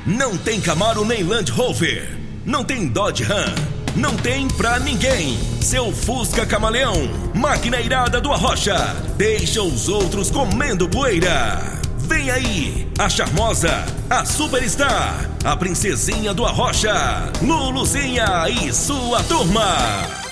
Não tem Camaro nem Land Rover. Não tem Dodge Ram. Não tem pra ninguém. Seu Fusca Camaleão. Máquina irada do Arrocha. Deixa os outros comendo poeira. Vem aí, a charmosa, a superstar, a princesinha do Arrocha, Luluzinha e sua turma.